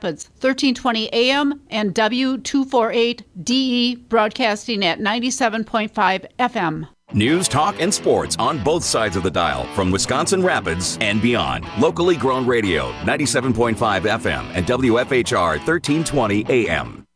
Rapids, 1320 AM and W248DE broadcasting at 97.5 FM. News, talk, and sports on both sides of the dial from Wisconsin Rapids and beyond. Locally grown radio, 97.5 FM and WFHR 1320 AM.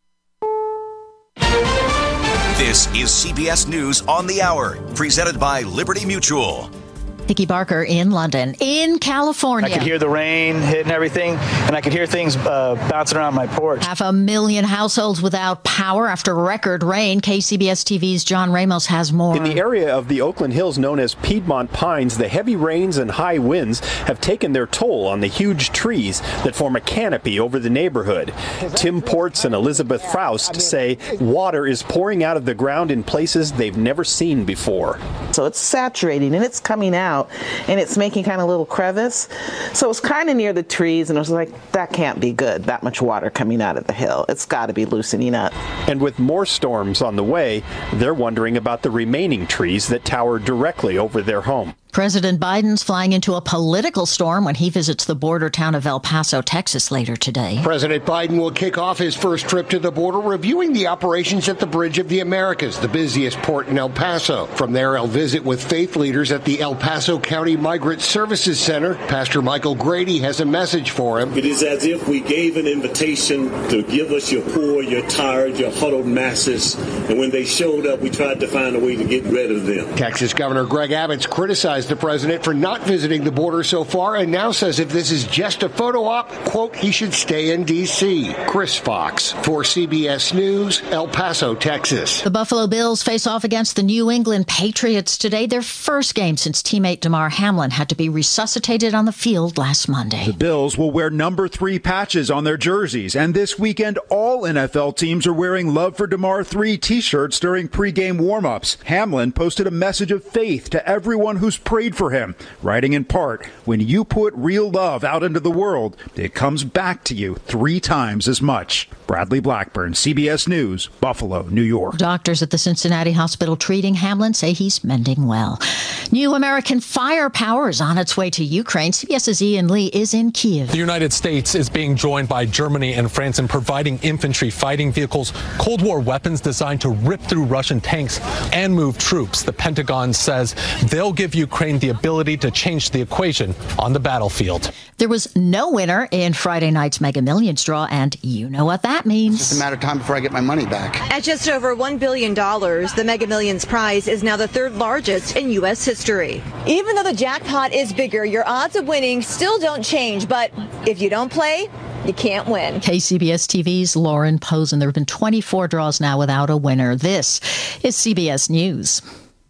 This is CBS News on the Hour, presented by Liberty Mutual. Nikki Barker in London. In California, I could hear the rain hitting everything, and I could hear things bouncing around my porch. 500,000 households without power after record rain. KCBS TV's John Ramos has more. In the area of the Oakland Hills known as Piedmont Pines, the heavy rains and high winds have taken their toll on the huge trees that form a canopy over the neighborhood. Tim Ports and Elizabeth Faust say water is pouring out of the ground in places they've never seen before. So it's saturating and it's coming out and it's making kind of a little crevice. So it's kind of near the trees and I was like, that can't be good, that much water coming out of the hill. It's got to be loosening up. And with more storms on the way, they're wondering about the remaining trees that tower directly over their home. President Biden's flying into a political storm when he visits the border town of El Paso, Texas later today. President Biden will kick off his first trip to the border, reviewing the operations at the Bridge of the Americas, the busiest port in El Paso. From there, he'll visit with faith leaders at the El Paso County Migrant Services Center. Pastor Michael Grady has a message for him. It is as if we gave an invitation to give us your poor, your tired, your huddled masses. And when they showed up, we tried to find a way to get rid of them. Texas Governor Greg Abbott's criticized the president for not visiting the border so far and now says if this is just a photo op, quote, he should stay in D.C. Chris Fox for CBS News, El Paso, Texas. The Buffalo Bills face off against the New England Patriots today, their first game since teammate Damar Hamlin had to be resuscitated on the field last Monday. The Bills will wear number 3 patches on their jerseys, and this weekend all NFL teams are wearing Love for Damar 3 t-shirts during pregame warm-ups. Hamlin posted a message of faith to everyone who's prayed for him, writing in part, when you put real love out into the world, it comes back to you 3 times as much. Bradley Blackburn, CBS News, Buffalo, New York. Doctors at the Cincinnati hospital treating Hamlin say he's mending well. New American firepower is on its way to Ukraine. CBS's Ian Lee is in Kyiv. The United States is being joined by Germany and France in providing infantry fighting vehicles, Cold War weapons designed to rip through Russian tanks and move troops. The Pentagon says they'll give Ukraine the ability to change the equation on the battlefield. There was no winner in Friday night's Mega Millions draw, and you know what that means. It's just a matter of time before I get my money back. At just over $1 billion, the Mega Millions prize is now the 3rd largest in U.S. history. Even though the jackpot is bigger, your odds of winning still don't change. But if you don't play, you can't win. KCBS TV's Lauren Posen. There have been 24 draws now without a winner. This is CBS News.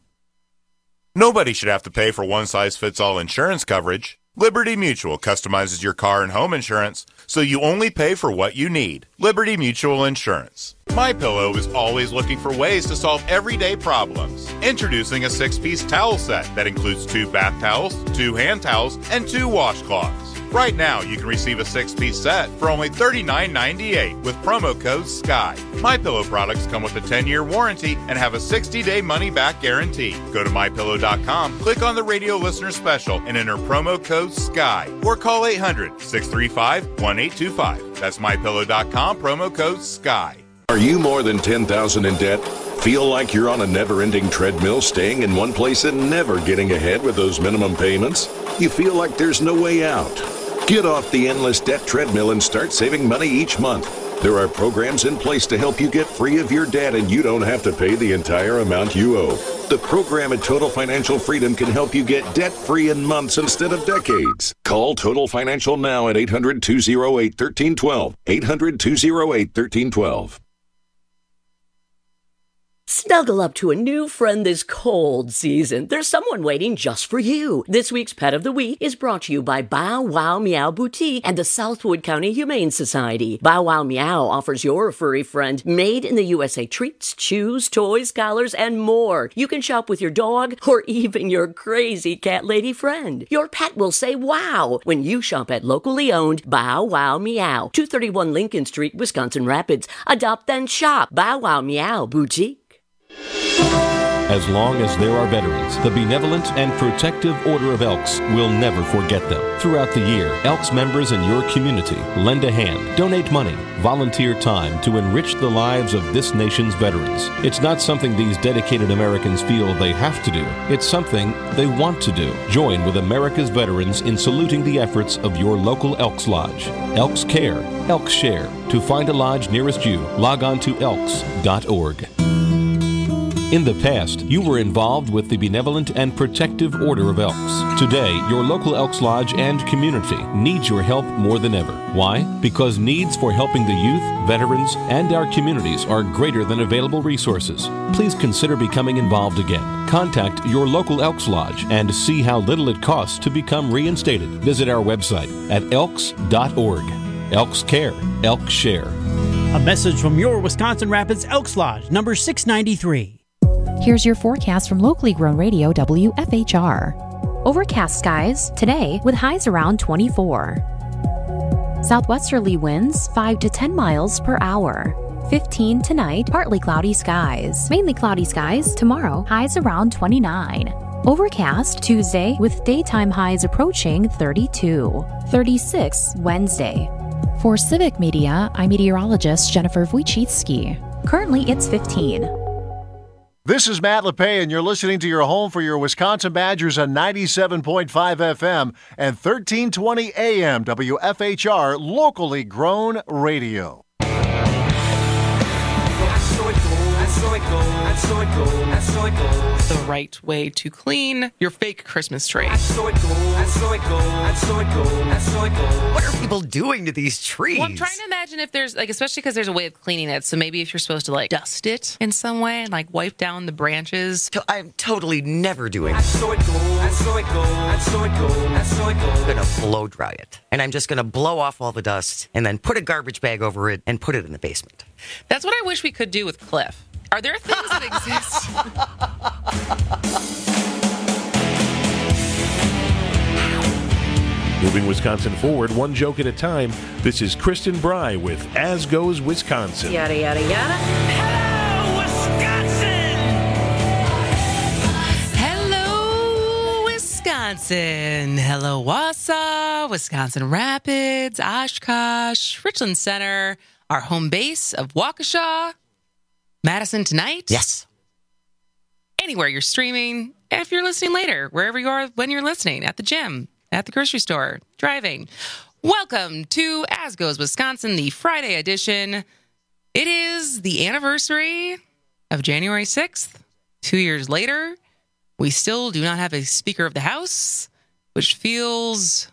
Nobody should have to pay for one-size-fits-all insurance coverage. Liberty Mutual customizes your car and home insurance so you only pay for what you need. Liberty Mutual Insurance. MyPillow is always looking for ways to solve everyday problems. Introducing a 6-piece towel set that includes 2 bath towels, 2 hand towels, and 2 washcloths. Right now, you can receive a 6-piece set for only $39.98 with promo code SKY. MyPillow products come with a 10-year warranty and have a 60-day money-back guarantee. Go to MyPillow.com, click on the radio listener special, and enter promo code SKY. Or call 800-635-1825. That's MyPillow.com, promo code SKY. Are you more than $10,000 in debt? Feel like you're on a never-ending treadmill, staying in one place and never getting ahead with those minimum payments? You feel like there's no way out? Get off the endless debt treadmill and start saving money each month. There are programs in place to help you get free of your debt, and you don't have to pay the entire amount you owe. The program at Total Financial Freedom can help you get debt-free in months instead of decades. Call Total Financial now at 800-208-1312. 800-208-1312. Snuggle up to a new friend this cold season. There's someone waiting just for you. This week's Pet of the Week is brought to you by Bow Wow Meow Boutique and the Southwood County Humane Society. Bow Wow Meow offers your furry friend made in the USA treats, chews, toys, collars, and more. You can shop with your dog or even your crazy cat lady friend. Your pet will say wow when you shop at locally owned Bow Wow Meow, 231 Lincoln Street, Wisconsin Rapids. Adopt then shop. Bow Wow Meow Boutique. As long as there are veterans, the Benevolent and Protective Order of Elks will never forget them. Throughout the year, Elks members in your community lend a hand, donate money, volunteer time to enrich the lives of this nation's veterans. It's not something these dedicated Americans feel they have to do. It's something they want to do. Join with America's veterans in saluting the efforts of your local Elks Lodge. Elks Care, Elks Share. To find a lodge nearest you, log on to elks.org. In the past, you were involved with the Benevolent and Protective Order of Elks. Today, your local Elks Lodge and community needs your help more than ever. Why? Because needs for helping the youth, veterans, and our communities are greater than available resources. Please consider becoming involved again. Contact your local Elks Lodge and see how little it costs to become reinstated. Visit our website at elks.org. Elks Care, Elks Share. A message from your Wisconsin Rapids Elks Lodge, number 693. Here's your forecast from locally grown radio WFHR. Overcast skies today with highs around 24. Southwesterly winds 5 to 10 miles per hour. 15 tonight, partly cloudy skies. Mainly cloudy skies tomorrow, highs around 29. Overcast Tuesday with daytime highs approaching 32. 36 Wednesday. For Civic Media, I'm meteorologist Jennifer Wojcicki. Currently, it's 15. This is Matt LePay, and you're listening to your home for your Wisconsin Badgers on 97.5 FM and 1320 AM WFHR, locally grown radio. The right way to clean your fake Christmas tree. What are people doing to these trees? Well, I'm trying to imagine if there's, like, especially because there's a way of cleaning it. So maybe if you're supposed to, like, dust it in some way and, like, wipe down the branches. I'm totally never doing it. I'm going to blow dry it. And I'm just going to blow off all the dust and then put a garbage bag over it and put it in the basement. That's what I wish we could do with Cliff. Are there things that exist? Moving Wisconsin forward, one joke at a time. This is Kristen Bry with As Goes Wisconsin. Yada, yada, yada. Hello, Wisconsin. Hello, Wausau, Wisconsin Rapids, Oshkosh, Richland Center, our home base of Waukesha, Madison tonight. Yes. Anywhere you're streaming, if you're listening later, wherever you are when you're listening, at the gym, at the grocery store, driving. Welcome to As Goes Wisconsin, the Friday edition. It is the anniversary of January 6th. 2 years later, we still do not have a Speaker of the House, which feels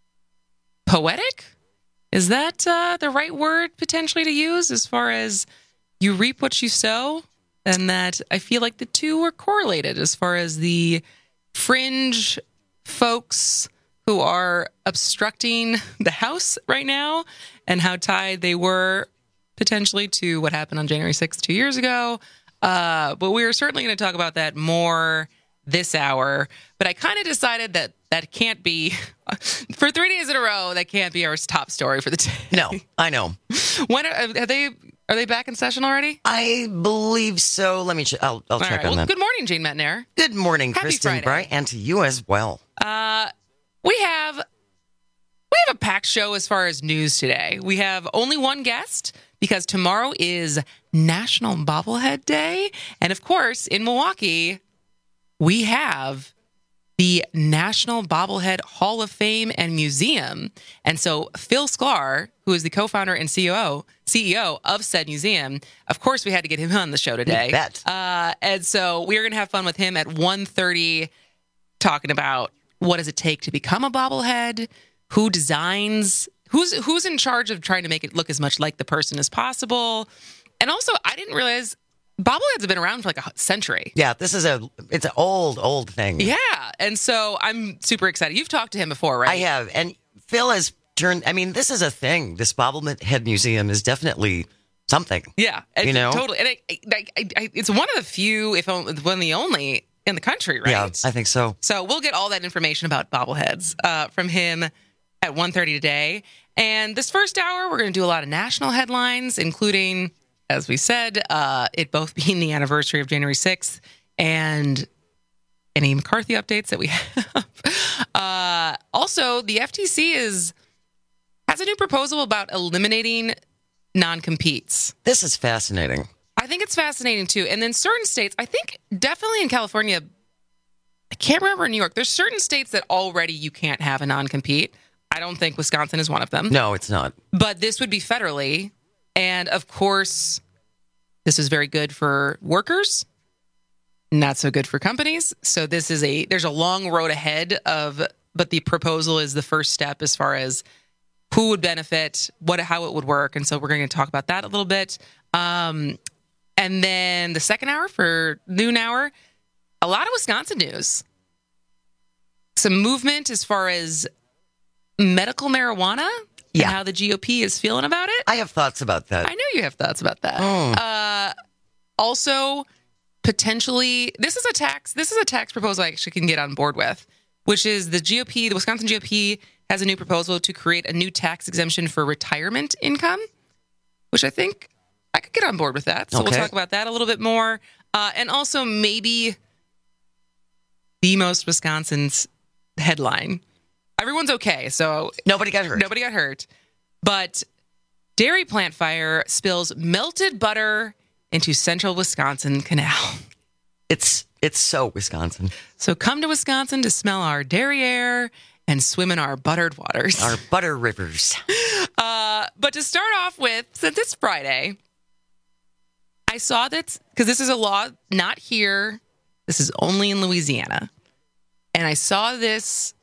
poetic. Is that the right word potentially to use as far as you reap what you sow? And that I feel like the two are correlated as far as the fringe folks who are obstructing the House right now and how tied they were potentially to what happened on January 6th 2 years ago. But we're certainly going to talk about that more this hour. But I kind of decided that that can't be, for 3 days in a row, that can't be our top story for the day. No, I know. When are they back in session already? I believe so. Let me I'll check on that. Good morning, Gene Metnair. Good morning, Happy Kristen Friday. Bry, and to you as well. We have a packed show as far as news today. We have only one guest because tomorrow is National Bobblehead Day. And of course, in Milwaukee, we have the National Bobblehead Hall of Fame and Museum. And so Phil Sklar, who is the co-founder and CEO of said museum, of course, we had to get him on the show today. You bet. And so we're going to have fun with him at 1:30, talking about what does it take to become a bobblehead, who designs, who's in charge of trying to make it look as much like the person as possible. And also, I didn't realize bobbleheads have been around for like a century. Yeah, it's an old thing. Yeah, and so I'm super excited. You've talked to him before, right? I have, and Phil has turned. I mean, this is a thing. This bobblehead museum is definitely something. Yeah, you know, totally. And it's one of the few, if one of the only in the country, right? Yeah, I think so. So we'll get all that information about bobbleheads from him at 1:30 today. And this first hour, we're going to do a lot of national headlines, including, as we said, it both being the anniversary of January 6th and any McCarthy updates that we have. Also, the FTC has a new proposal about eliminating non-competes. This is fascinating. I think it's fascinating, too. And then certain states, I think definitely in California, I can't remember in New York, there's certain states that already you can't have a non-compete. I don't think Wisconsin is one of them. No, it's not. But this would be federally. And, of course, this is very good for workers, not so good for companies. So there's a long road ahead but the proposal is the first step as far as who would benefit, how it would work. And so we're going to talk about that a little bit. And then the second hour for noon hour, a lot of Wisconsin news. Some movement as far as medical marijuana and how the GOP is feeling about it. I have thoughts about that. I know you have thoughts about that. Also, potentially, this is a tax proposal I actually can get on board with, which is the Wisconsin GOP has a new proposal to create a new tax exemption for retirement income, which I think I could get on board with that. So We'll talk about that a little bit more. And also maybe the most Wisconsin's headline. Everyone's okay, so nobody got hurt. But dairy plant fire spills melted butter into central Wisconsin canal. It's so Wisconsin. So come to Wisconsin to smell our dairy air and swim in our buttered waters. Our butter rivers. But to start off with, since it's Friday, I saw that, because this is a law not here, this is only in Louisiana. And I saw this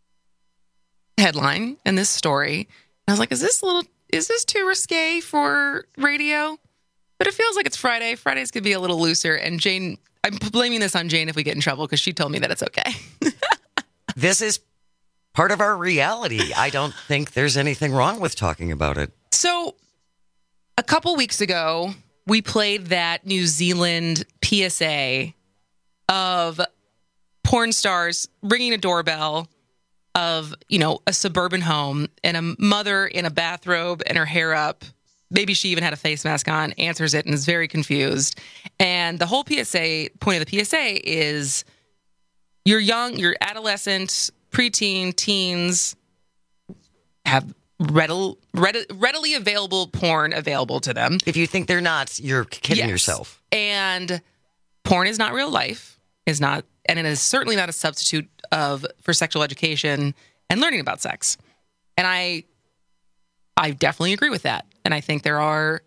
headline and this story, and I was like, is this too risque for radio? But it feels like it's Friday. Fridays could be a little looser. And Jane, I'm blaming this on Jane if we get in trouble, because she told me that it's okay. This is part of our reality. I don't think there's anything wrong with talking about it. So a couple weeks ago, we played that New Zealand PSA of porn stars ringing a doorbell of, a suburban home, and a mother in a bathrobe and her hair up. Maybe she even had a face mask on, answers it and is very confused. And the whole point of the PSA is you're young, you're adolescent, preteen, teens have readily available porn available to them. If you think they're not, you're kidding yourself. And porn is not real life, and it is certainly not a substitute for sexual education and learning about sex. And I definitely agree with that. And I think there are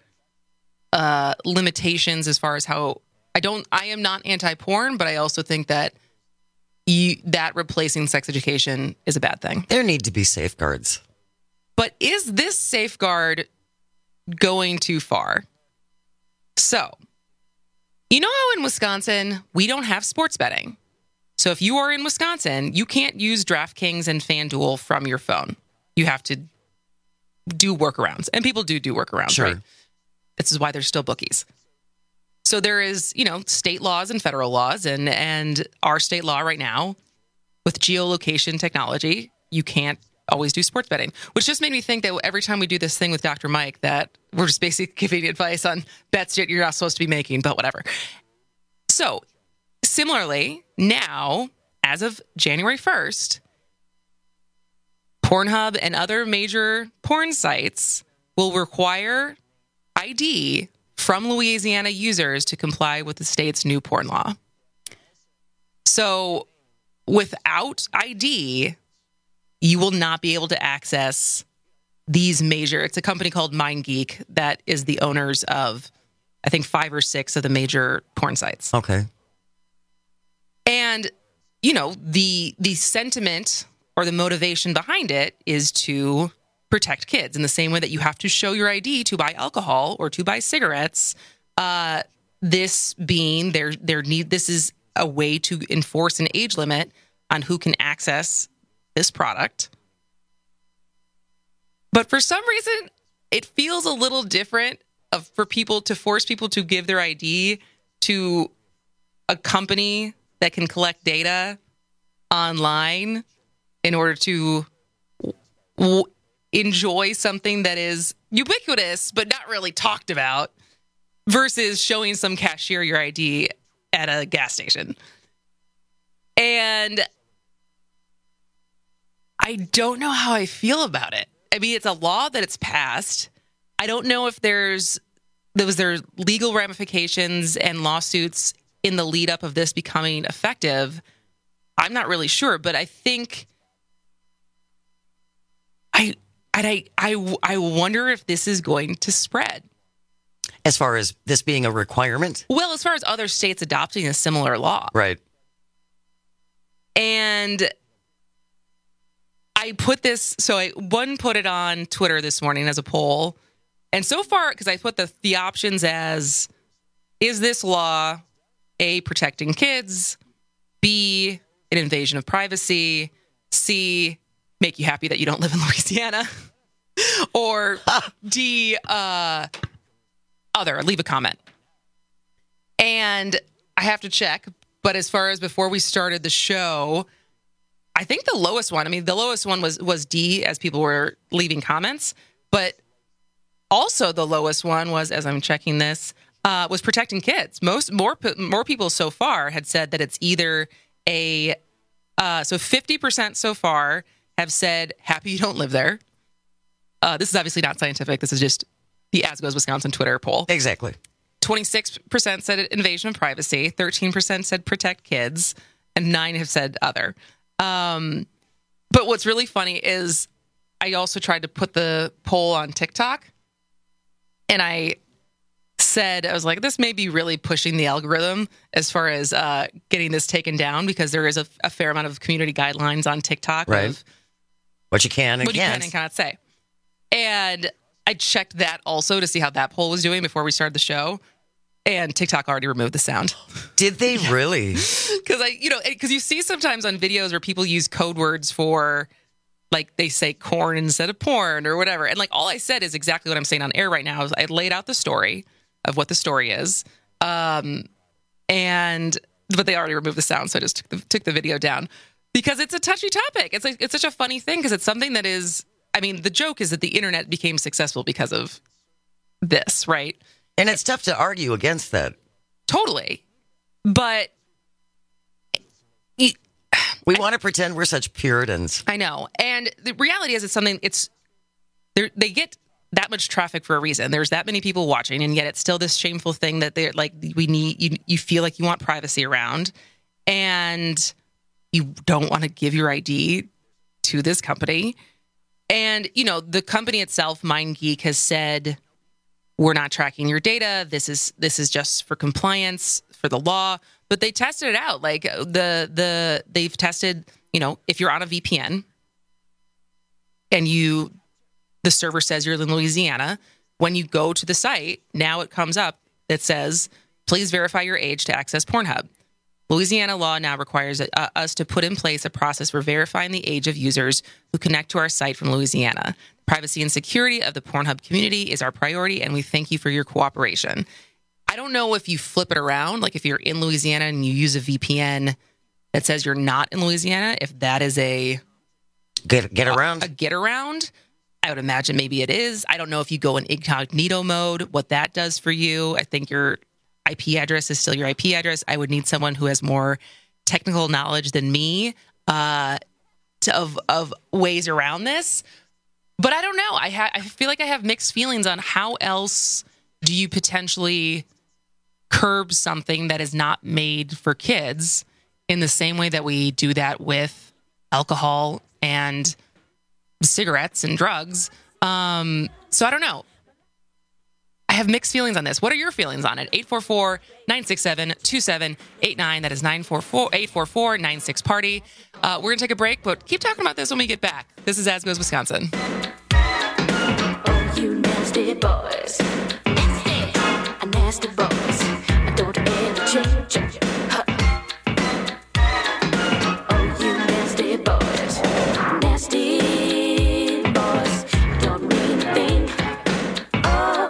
limitations as far as how I am not anti-porn, but I also think that that replacing sex education is a bad thing. There need to be safeguards. But is this safeguard going too far? So, how in Wisconsin, we don't have sports betting. So if you are in Wisconsin, you can't use DraftKings and FanDuel from your phone. You have to do workarounds. And people do workarounds, sure. Right? This is why there's still bookies. So there is, state laws and federal laws, and our state law right now with geolocation technology, you can't always do sports betting, which just made me think that every time we do this thing with Dr. Mike, that we're just basically giving advice on bets that you're not supposed to be making, but whatever. So similarly, now, as of January 1st, Pornhub and other major porn sites will require ID from Louisiana users to comply with the state's new porn law. So without ID, you will not be able to access these it's a company called MindGeek that is the owners of, I think, 5 or 6 of the major porn sites. Okay. And, the sentiment or the motivation behind it is to protect kids in the same way that you have to show your ID to buy alcohol or to buy cigarettes. This being this is a way to enforce an age limit on who can access this product. But for some reason, it feels a little different for people to force people to give their ID to a company that can collect data online in order to enjoy something that is ubiquitous but not really talked about, versus showing some cashier your ID at a gas station. And I don't know how I feel about it. I mean, it's a law that it's passed. I don't know if there legal ramifications and lawsuits in the lead up of this becoming effective. I'm not really sure, but I think I wonder if this is going to spread. As far as this being a requirement? Well, as far as other states adopting a similar law. Right. And I put this, so I put it on Twitter this morning as a poll. And so far, because I put the options as, is this law A, protecting kids, B, an invasion of privacy, C, make you happy that you don't live in Louisiana, or D, other, leave a comment. And I have to check, but as far as before we started the show, I think the lowest one was D, as people were leaving comments, but also the lowest one was, as I'm checking this, was protecting kids. More people so far had said that it's either so 50% so far have said happy you don't live there. This is obviously not scientific. This is just the As Goes Wisconsin Twitter poll. Exactly. 26% said invasion of privacy. 13% said protect kids, and 9% have said other. But what's really funny is I also tried to put the poll on TikTok, and I was like, this may be really pushing the algorithm as far as getting this taken down, because there is a fair amount of community guidelines on TikTok. Right. Of what you can and what you can and cannot say. And I checked that also to see how that poll was doing before we started the show. And TikTok already removed the sound. Did they really? Because you see sometimes on videos where people use code words for, like, they say corn instead of porn or whatever. And, like, all I said is exactly what I'm saying on air right now. Is I laid out the story of what the story is. But they already removed the sound, so I just took the video down. Because it's a touchy topic. It's such a funny thing, because it's something that is, I mean, the joke is that the internet became successful because of this, right? And it's tough to argue against that. Totally. But we want to pretend we're such Puritans. I know. And the reality is they get that much traffic for a reason. There's that many people watching, and yet it's still this shameful thing that they're like, you feel like you want privacy around, and you don't want to give your ID to this company. And, the company itself, MindGeek, has said, we're not tracking your data. This is just for compliance for the law. But they tested it out. Like they've tested, if you're on a VPN and the server says you're in Louisiana, when you go to the site, now it comes up that says, please verify your age to access Pornhub. Louisiana law now requires us to put in place a process for verifying the age of users who connect to our site from Louisiana. Privacy and security of the Pornhub community is our priority, and we thank you for your cooperation. I don't know if you flip it around, like if you're in Louisiana and you use a VPN that says you're not in Louisiana, if that is a get around. A get around. I would imagine maybe it is. I don't know if you go in incognito mode, what that does for you. I think your IP address is still your IP address. I would need someone who has more technical knowledge than me of ways around this. But I don't know. I feel like I have mixed feelings on how else do you potentially curb something that is not made for kids in the same way that we do that with alcohol and cigarettes and drugs. So I don't know. I have mixed feelings on this. What are your feelings on it? 844-967-2789. That is 844-96-PARTY. We're going to take a break, but keep talking about this when we get back. This is As Goes Wisconsin. Oh, you nasty boys. Nasty boys. Don't ever change. Oh, you nasty boys. Nasty boys. Don't mean a thing. Oh.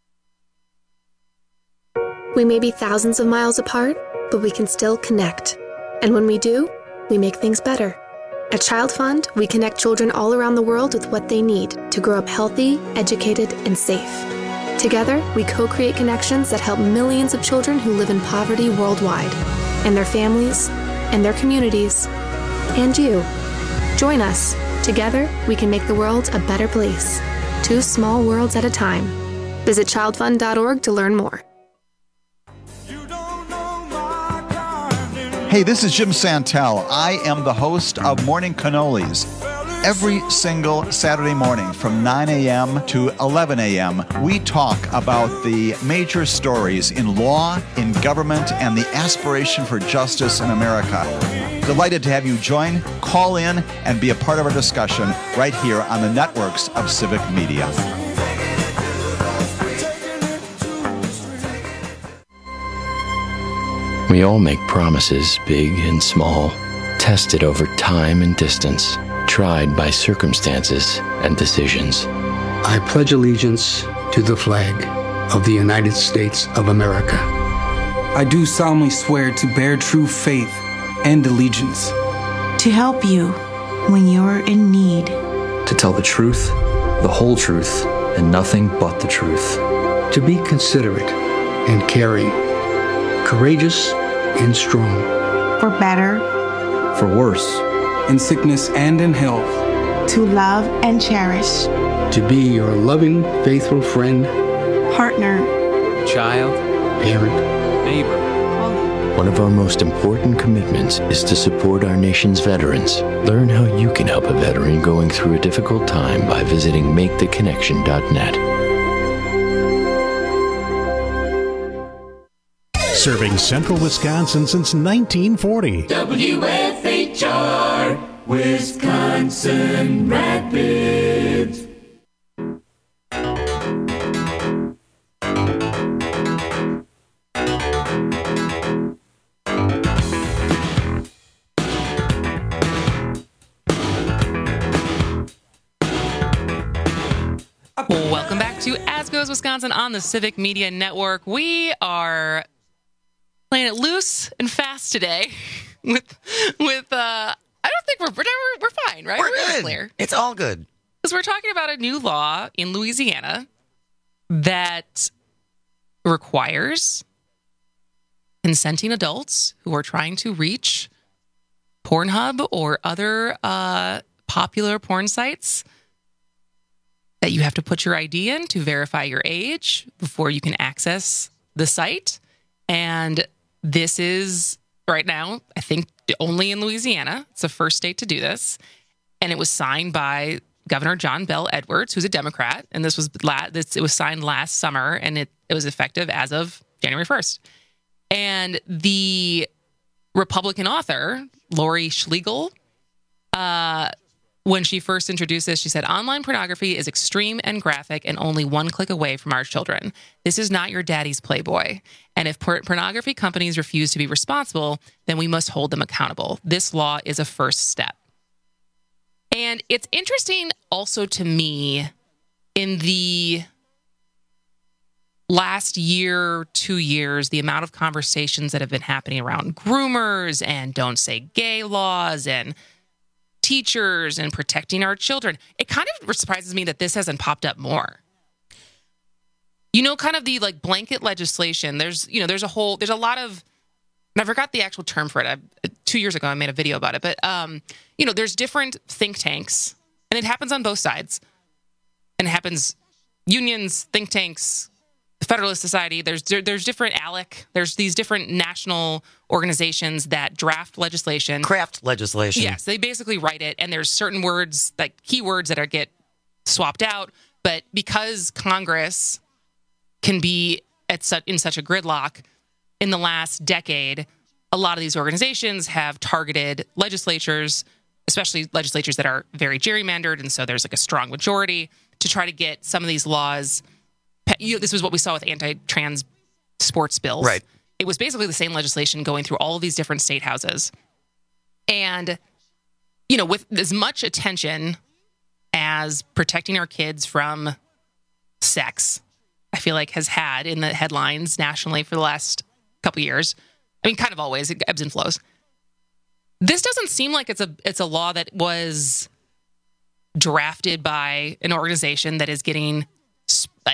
We may be thousands of miles apart, but we can still connect. And when we do, we make things better. At Child Fund, we connect children all around the world with what they need to grow up healthy, educated, and safe. Together, we co-create connections that help millions of children who live in poverty worldwide, and their families, and their communities, and you. Join us. Together, we can make the world a better place. 2 small worlds at a time. Visit childfund.org to learn more. Hey, this is Jim Santel. I am the host of Morning Cannolis. Every single Saturday morning from 9 a.m. to 11 a.m., we talk about the major stories in law, in government, and the aspiration for justice in America. Delighted to have you join, call in, and be a part of our discussion right here on the networks of Civic Media. We all make promises, big and small, tested over time and distance, tried by circumstances and decisions. I pledge allegiance to the flag of the United States of America. I do solemnly swear to bear true faith and allegiance. To help you when you're in need. To tell the truth, the whole truth, and nothing but the truth. To be considerate and caring, courageous and strong. For better. For worse. In sickness and in health. To love and cherish. To be your loving, faithful friend. Partner. Child. Parent. Neighbor. One of our most important commitments is to support our nation's veterans. Learn how you can help a veteran going through a difficult time by visiting maketheconnection.net. Serving central Wisconsin since 1940. WFHR, Wisconsin Rapids. Welcome back to As Goes Wisconsin on the Civic Media Network. We are playing it loose and fast today. With I don't think we're fine, right? We're good. Clear. It's all good. Because we're talking about a new law in Louisiana that requires consenting adults who are trying to reach Pornhub or other popular porn sites that you have to put your ID in to verify your age before you can access the site. And this is, right now, I think only in Louisiana. It's the first state to do this. And it was signed by Governor John Bel Edwards, who's a Democrat. And it was signed last summer, and it was effective as of January 1st. And the Republican author, Lori Schlegel, when she first introduced this, she said, online pornography is extreme and graphic and only one click away from our children. This is not your daddy's Playboy. And if pornography companies refuse to be responsible, then we must hold them accountable. This law is a first step. And it's interesting also to me in the last year, 2 years, the amount of conversations that have been happening around groomers and don't say gay laws and teachers and protecting our children. It kind of surprises me that this hasn't popped up more. You know, kind of the like blanket legislation. There's a lot of, and I forgot the actual term for it. 2 years ago, I made a video about it, but there's different think tanks, and it happens on both sides. And it happens unions, think tanks, the Federalist Society. There's different ALEC. There's these different national organizations that draft legislation. Craft legislation. Yes, they basically write it, and there's certain words, like keywords, that get swapped out. But because Congress can be in such a gridlock, in the last decade, a lot of these organizations have targeted legislatures, especially legislatures that are very gerrymandered, and so there's like a strong majority to try to get some of these laws. This was what we saw with anti-trans sports bills. Right. It was basically the same legislation going through all of these different state houses. And, with as much attention as protecting our kids from sex, I feel like has had in the headlines nationally for the last couple years. I mean, kind of always, it ebbs and flows. This doesn't seem like it's a law that was drafted by an organization that is getting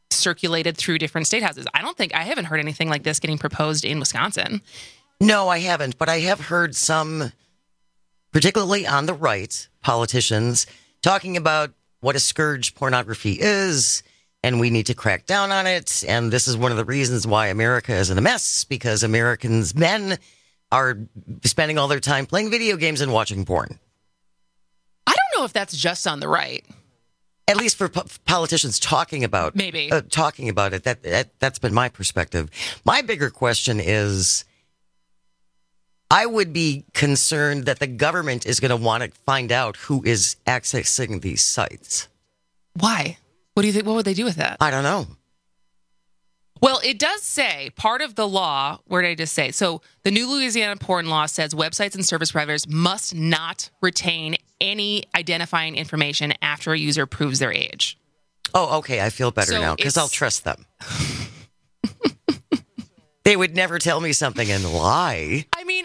circulated through different state houses. I haven't heard anything like this getting proposed in Wisconsin. No, I haven't, but I have heard some, particularly on the right, politicians talking about what a scourge pornography is, and we need to crack down on it. And this is one of the reasons why America is in a mess, because Americans, men, are spending all their time playing video games and watching porn. I don't know if that's just on the right. At least for politicians talking about talking about it. That's been my perspective. My bigger question is, I would be concerned that the government is going to want to find out who is accessing these sites. Why? What do you think? What would they do with that? I don't know. Well, it does say part of the law. Where did I just say? So the new Louisiana porn law says websites and service providers must not retain any identifying information after a user proves their age. Oh, okay. I feel better now because I'll trust them. They would never tell me something and lie. I mean,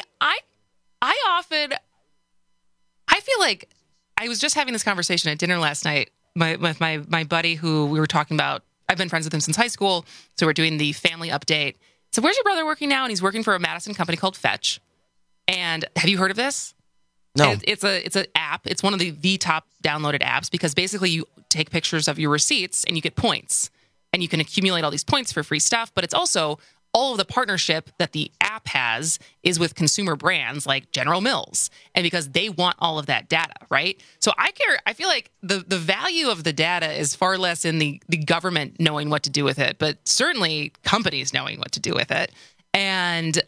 I feel like I was just having this conversation at dinner last night with my buddy who we were talking about. I've been friends with him since high school, so we're doing the family update. So where's your brother working now? And he's working for a Madison company called Fetch. And have you heard of this? No. It's an app. It's one of the top downloaded apps because basically you take pictures of your receipts and you get points. And you can accumulate all these points for free stuff. But it's also all of the partnership that the app has is with consumer brands like General Mills. And because they want all of that data, right? So I feel like the value of the data is far less in the government knowing what to do with it, but certainly companies knowing what to do with it. And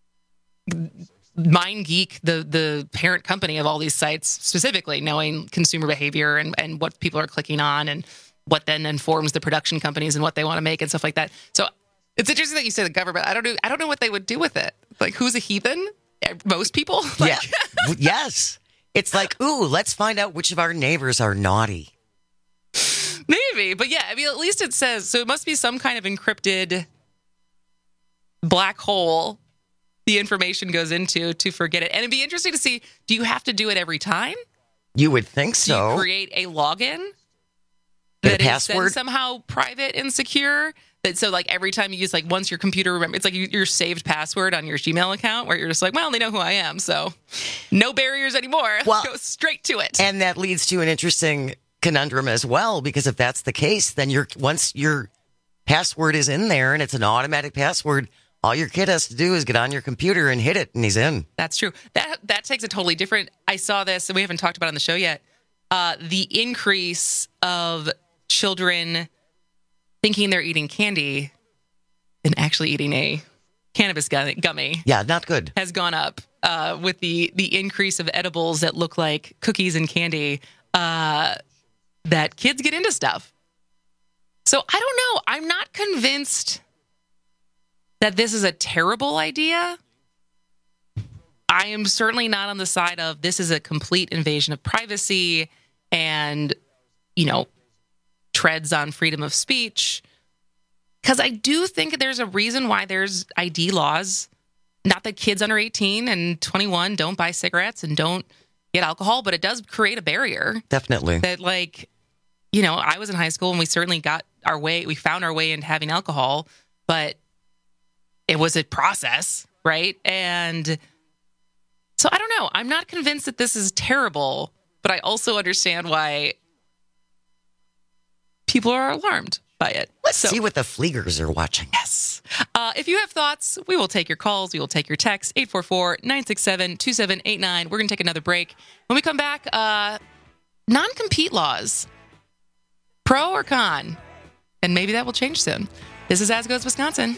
MindGeek, the parent company of all these sites, specifically knowing consumer behavior and what people are clicking on and what then informs the production companies and what they want to make and stuff like that. So it's interesting that you say the government. I don't know what they would do with it. Like, who's a heathen? Most people? Yeah. Yes. It's like, ooh, let's find out which of our neighbors are naughty. Maybe. But yeah, I mean, at least it says, so it must be some kind of encrypted black hole the information goes into to forget it. And it'd be interesting to see, do you have to do it every time? You would think so. Do you create a login that is then somehow private and secure? That so like every time you use, like, once your computer remembers, it's like your saved password on your Gmail account where you're just like, well, they know who I am, so no barriers anymore. Well, go straight to it. And that leads to an interesting conundrum as well, because if that's the case, then once your password is in there and it's an automatic password, all your kid has to do is get on your computer and hit it, and he's in. That's true. That takes a totally different. I saw this, and we haven't talked about it on the show yet. The increase of children thinking they're eating candy and actually eating a cannabis gummy. Yeah, not good. Has gone up with the increase of edibles that look like cookies and candy that kids get into stuff. So I don't know. I'm not convinced that this is a terrible idea. I am certainly not on the side of this is a complete invasion of privacy and, treads on freedom of speech. Because I do think there's a reason why there's ID laws. Not that kids under 18 and 21 don't buy cigarettes and don't get alcohol, but it does create a barrier. Definitely. That, I was in high school and we certainly we found our way into having alcohol, but it was a process, right? And so I don't know. I'm not convinced that this is terrible, but I also understand why people are alarmed by it. Let's see what the Fleegers are watching. Yes. If you have thoughts, we will take your calls. We will take your texts. 844-967-2789. We're going to take another break. When we come back, non-compete laws. Pro or con? And maybe that will change soon. This is As Goes Wisconsin.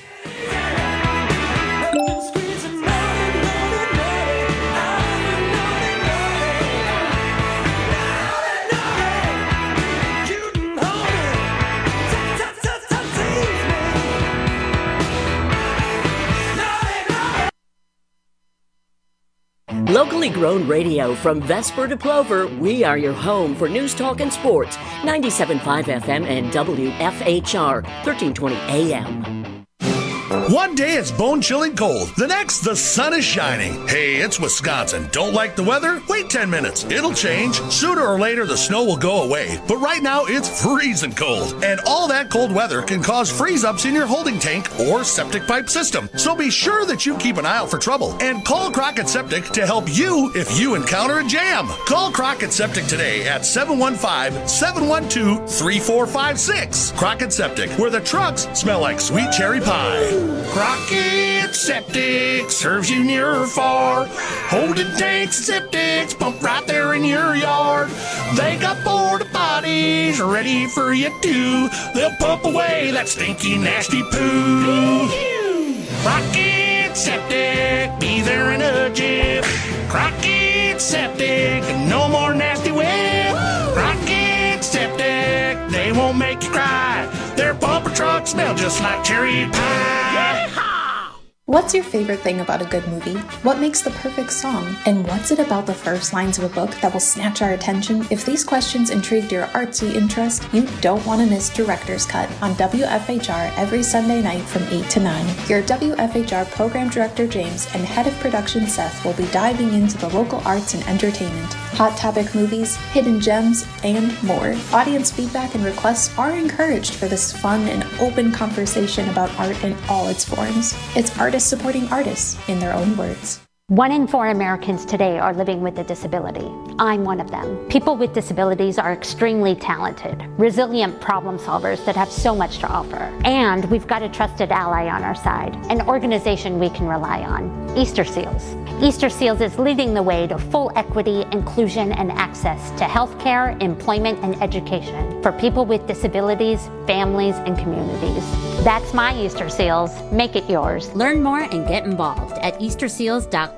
Locally grown radio from Vesper to Plover, we are your home for news, talk, and sports. 97.5 FM and WFHR, 1320 AM. One day it's bone-chilling cold. The next, the sun is shining. Hey, it's Wisconsin. Don't like the weather? Wait 10 minutes. It'll change. Sooner or later, the snow will go away. But right now, it's freezing cold. And all that cold weather can cause freeze-ups in your holding tank or septic pipe system. So be sure that you keep an eye out for trouble. And call Crockett Septic to help you if you encounter a jam. Call Crockett Septic today at 715-712-3456. Crockett Septic, where the trucks smell like sweet cherry pie. Crockett Septic serves you near or far. Holding tanks and septics pump right there in your yard. They got porta potties ready for you too. They'll pump away that stinky, nasty poo. Crockett Septic, be there in a jiff. Crockett Septic, no more nasty whip. Crockett Septic, they won't make you cry. Their bumper trucks smell just like cherry pie. What's your favorite thing about a good movie? What makes the perfect song? And what's it about the first lines of a book that will snatch our attention? If these questions intrigued your artsy interest, you don't want to miss Director's Cut on WFHR every Sunday night from 8 to 9. Your WFHR Program Director James and Head of Production Seth will be diving into the local arts and entertainment, hot topic movies, hidden gems, and more. Audience feedback and requests are encouraged for this fun and open conversation about art in all its forms. It's artists supporting artists in their own words. 1 in 4 Americans today are living with a disability. I'm one of them. People with disabilities are extremely talented, resilient problem solvers that have so much to offer. And we've got a trusted ally on our side, an organization we can rely on, Easter Seals. Easter Seals is leading the way to full equity, inclusion, and access to healthcare, employment, and education for people with disabilities, families, and communities. That's my Easter Seals. Make it yours. Learn more and get involved at easterseals.com.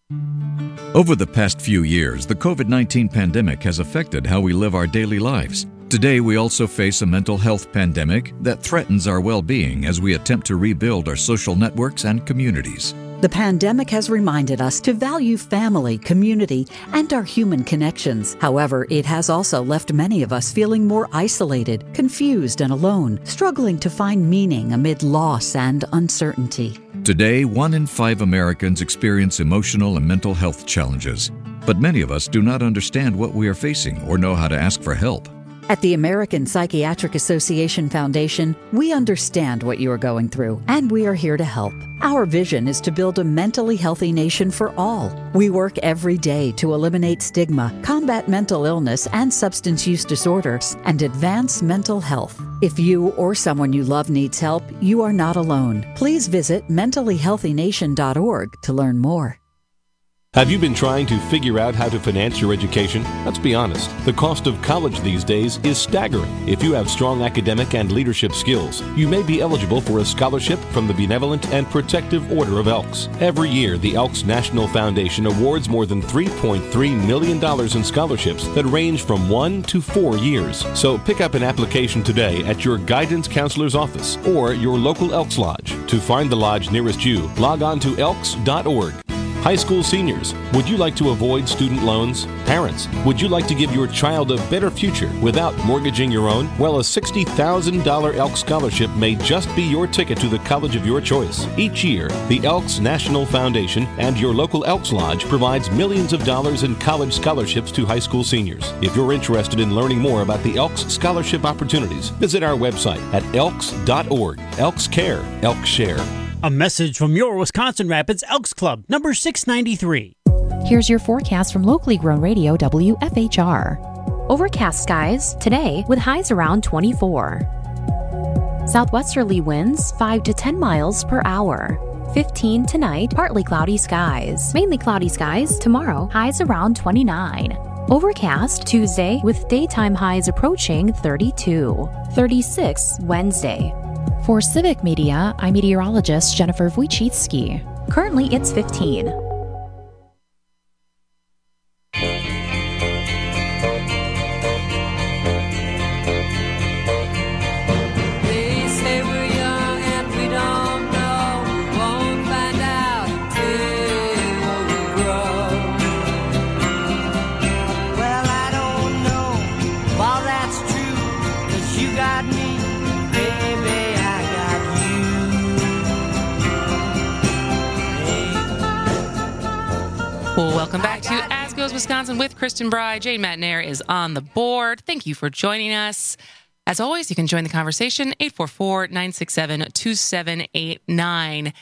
Over the past few years, the COVID-19 pandemic has affected how we live our daily lives. Today, we also face a mental health pandemic that threatens our well-being as we attempt to rebuild our social networks and communities. The pandemic has reminded us to value family, community, and our human connections. However, it has also left many of us feeling more isolated, confused, and alone, struggling to find meaning amid loss and uncertainty. Today, 1 in 5 Americans experience emotional and mental health challenges, but many of us do not understand what we are facing or know how to ask for help. At the American Psychiatric Association Foundation, we understand what you are going through, and we are here to help. Our vision is to build a mentally healthy nation for all. We work every day to eliminate stigma, combat mental illness and substance use disorders, and advance mental health. If you or someone you love needs help, you are not alone. Please visit mentallyhealthynation.org to learn more. Have you been trying to figure out how to finance your education? Let's be honest, the cost of college these days is staggering. If you have strong academic and leadership skills, you may be eligible for a scholarship from the Benevolent and Protective Order of Elks. Every year, the Elks National Foundation awards more than $3.3 million in scholarships that range from 1 to 4 years. So pick up an application today at your guidance counselor's office or your local Elks Lodge. To find the lodge nearest you, log on to elks.org. High school seniors, would you like to avoid student loans? Parents, would you like to give your child a better future without mortgaging your own? Well, a $60,000 Elks Scholarship may just be your ticket to the college of your choice. Each year, the Elks National Foundation and your local Elks Lodge provides millions of dollars in college scholarships to high school seniors. If you're interested in learning more about the Elks Scholarship opportunities, visit our website at elks.org. Elks Care, Elks Share. A message from your Wisconsin Rapids Elks Club, number 693. Here's your forecast from locally grown radio WFHR. Overcast skies today with highs around 24. Southwesterly winds 5 to 10 miles per hour. 15 tonight, partly cloudy skies. Mainly cloudy skies tomorrow, highs around 29. Overcast Tuesday with daytime highs approaching 32. 36 Wednesday. For Civic Media, I'm meteorologist Jennifer Wojcicki. Currently, it's 15. They say we're young and we don't know. We won't find out till we grow. Well, I don't know if all that's true, 'cause you got me, baby. Wisconsin with Kristen Bry. Jane Matnair is on the board. Thank you for joining us. As always, you can join the conversation, 844-967-2789.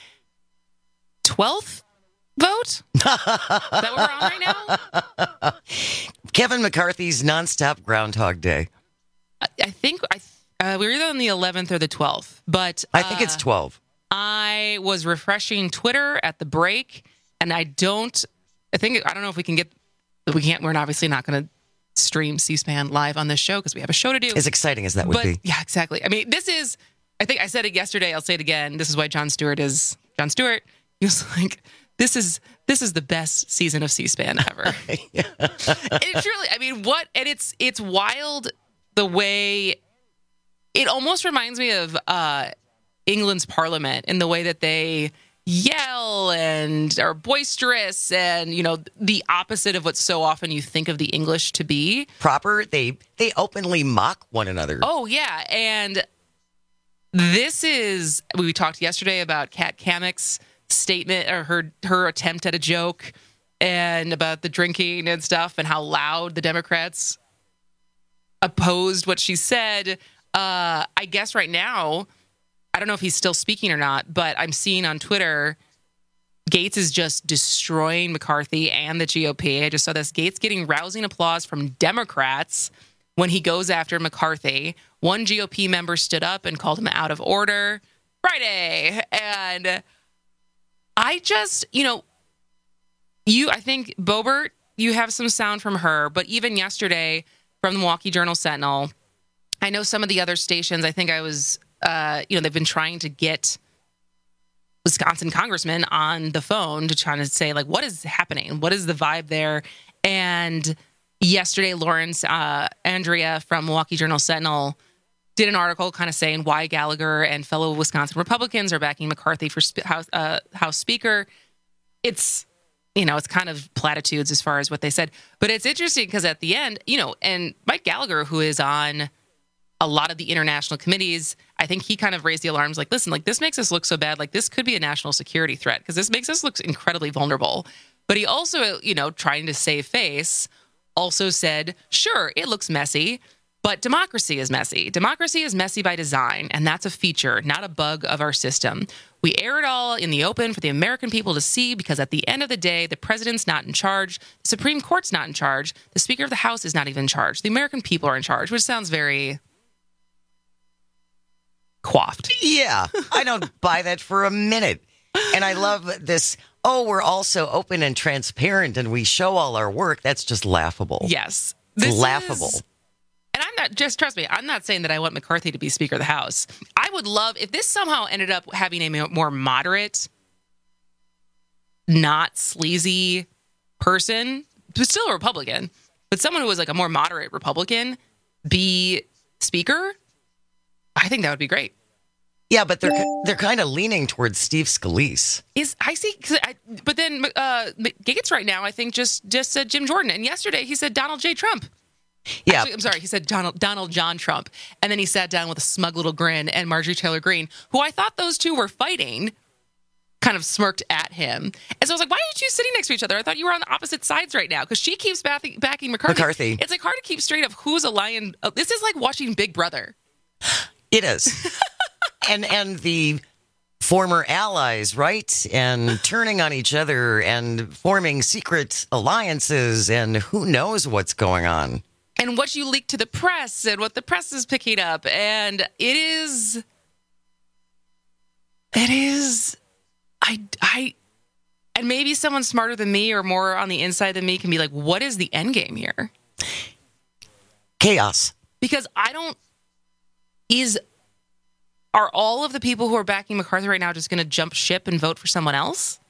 12th vote? Is that what we're on right now? Kevin McCarthy's nonstop Groundhog Day. I think we're either on the 11th or the 12th, but I think it's 12. I was refreshing Twitter at the break, and I don't know if we can get. We're obviously not going to stream C-SPAN live on this show because we have a show to do. As exciting as that would be. Yeah, exactly. I mean, this is. I think I said it yesterday. I'll say it again. This is why Jon Stewart is Jon Stewart. He was like, this is the best season of C-SPAN ever. It's really. I mean, what? And it's wild the way. It almost reminds me of England's Parliament in the way that they yell and are boisterous and, you know, the opposite of what so often you think of the English to be. Proper. They openly mock one another. Oh, yeah. And this is, we talked yesterday about Kat Kammick's statement or her attempt at a joke and about the drinking and stuff and how loud the Democrats opposed what she said. I guess right now, I don't know if he's still speaking or not, but I'm seeing on Twitter, Gaetz is just destroying McCarthy and the GOP. I just saw this. Gaetz getting rousing applause from Democrats when he goes after McCarthy. One GOP member stood up and called him out of order Friday. And I just, I think Boebert, you have some sound from her, but even yesterday from the Milwaukee Journal-Sentinel, I know some of the other stations, I think I was, they've been trying to get Wisconsin congressmen on the phone to try to say, like, what is happening? What is the vibe there? And yesterday, Lawrence Andrea from Milwaukee Journal-Sentinel did an article kind of saying why Gallagher and fellow Wisconsin Republicans are backing McCarthy for House Speaker. It's, it's kind of platitudes as far as what they said. But it's interesting because at the end, and Mike Gallagher, who is on a lot of the international committees, I think he kind of raised the alarms like, listen, like this makes us look so bad. Like this could be a national security threat because this makes us look incredibly vulnerable. But he also, trying to save face, also said, sure, it looks messy, but democracy is messy. Democracy is messy by design, and that's a feature, not a bug of our system. We air it all in the open for the American people to see because at the end of the day, the president's not in charge, the Supreme Court's not in charge, the Speaker of the House is not even in charge. The American people are in charge, which sounds very coiffed. Yeah, I don't buy that for a minute. And I love this, we're also open and transparent and we show all our work. That's just laughable. Yes. It's laughable. And I'm not, just trust me, I'm not saying that I want McCarthy to be Speaker of the House. I would love, if this somehow ended up having a more moderate, not sleazy person, who's still a Republican, but someone who was like a more moderate Republican, be Speaker, I think that would be great. Yeah, but they're kind of leaning towards Steve Scalise. But then Gaetz right now, I think, just said Jim Jordan. And yesterday he said Donald J. Trump. Yeah. Actually, I'm sorry, he said Donald John Trump. And then he sat down with a smug little grin and Marjorie Taylor Greene, who I thought those two were fighting, kind of smirked at him. And so I was like, why aren't you sitting next to each other? I thought you were on the opposite sides right now because she keeps backing McCarthy. It's like hard to keep straight of who's a lion. This is like watching Big Brother. It is. and the former allies, right? And turning on each other and forming secret alliances and who knows what's going on. And what you leak to the press and what the press is picking up. And it is, and maybe someone smarter than me or more on the inside than me can be like, what is the end game here? Chaos. Because are all of the people who are backing McCarthy right now just going to jump ship and vote for someone else?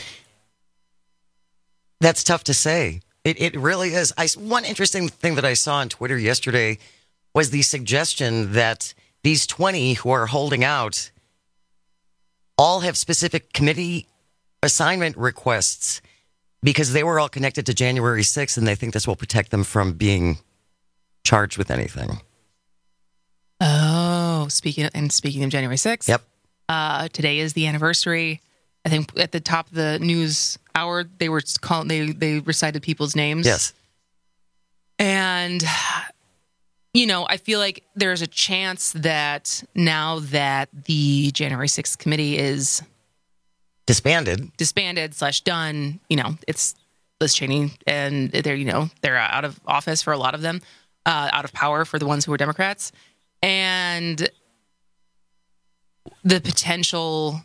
That's tough to say. It really is. One interesting thing that I saw on Twitter yesterday was the suggestion that these 20 who are holding out all have specific committee assignment requests because they were all connected to January 6th, and they think this will protect them from being charged with anything. Oh, speaking of January 6th. Yep. Today is the anniversary. I think at the top of the news Howard, they were calling, they recited people's names. Yes. And, I feel like there's a chance that now that the January 6th committee is disbanded / done, it's Liz Cheney, and they're out of office for a lot of them, out of power for the ones who are Democrats. And the potential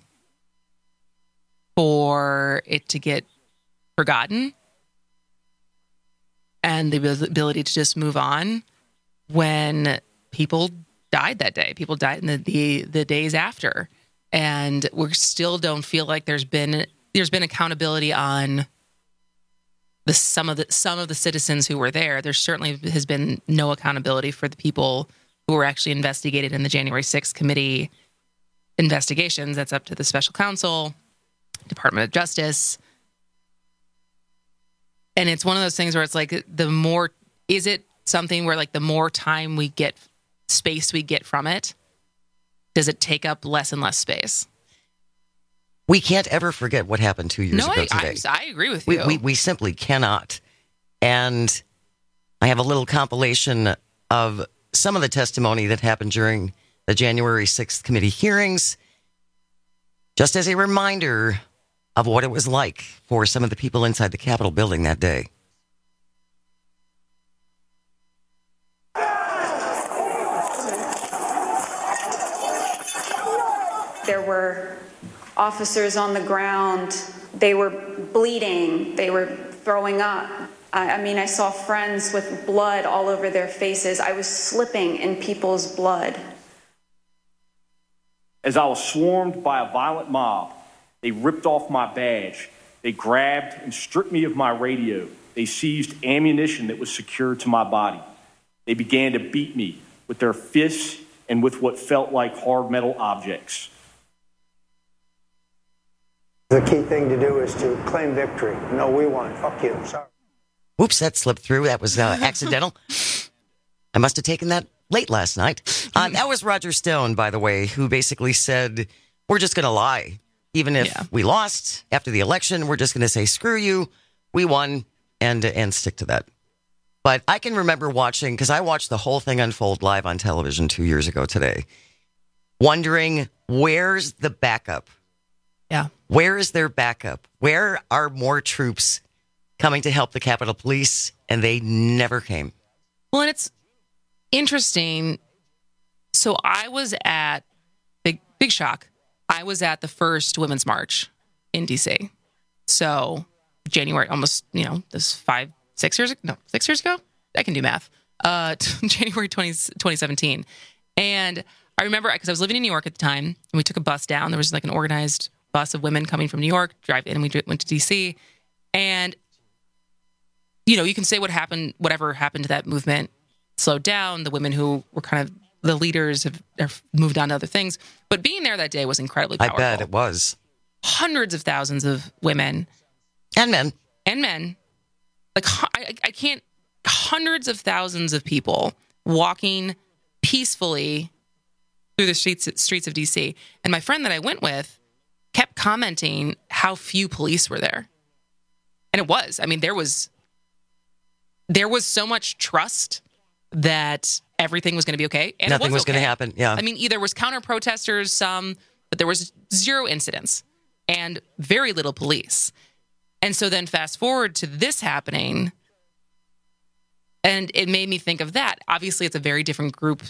for it to get forgotten and the ability to just move on when people died that day. People died in the days after. And we still don't feel like there's been accountability on some of the citizens who were there. There certainly has been no accountability for the people who were actually investigated in the January 6th committee investigations. That's up to the special counsel, Department of Justice. And it's one of those things where it's like is it something where like the more time we get, space we get from it, does it take up less and less space? We can't ever forget what happened 2 years ago today. I agree with you. We simply cannot. And I have a little compilation of some of the testimony that happened during the January 6th committee hearings, just as a reminder of what it was like for some of the people inside the Capitol building that day. There were officers on the ground. They were bleeding. They were throwing up. I saw friends with blood all over their faces. I was slipping in people's blood. As I was swarmed by a violent mob, they ripped off my badge. They grabbed and stripped me of my radio. They seized ammunition that was secured to my body. They began to beat me with their fists and with what felt like hard metal objects. The key thing to do is to claim victory. No, we won. Fuck you. Sorry. Whoops, that slipped through. That was accidental. I must have taken that late last night. That was Roger Stone, by the way, who basically said, we're just going to lie. Even if we lost after the election, we're just going to say, screw you, we won, and stick to that. But I can remember watching, because I watched the whole thing unfold live on television 2 years ago today, wondering, where's the backup? Yeah. Where is their backup? Where are more troops coming to help the Capitol Police? And they never came. Well, and it's interesting. So I was at, big shock, I was at the first Women's March in D.C. So January, almost, this 6 years ago? I can do math. January 2017. And I remember, because I was living in New York at the time, and we took a bus down. There was like an organized bus of women coming from New York, drive in, and we went to D.C. And, you can say whatever happened to that movement slowed down. The women who were kind of the leaders have moved on to other things. But being there that day was incredibly powerful. I bet it was. Hundreds of thousands of women. And men. Like, I can't, hundreds of thousands of people walking peacefully through the streets of D.C. And my friend that I went with kept commenting how few police were there. And it was. There was so much trust that everything was going to be okay. And nothing was going to happen, yeah. There was counter-protesters, but there was zero incidents and very little police. And so then fast forward to this happening, and it made me think of that. Obviously, it's a very different group.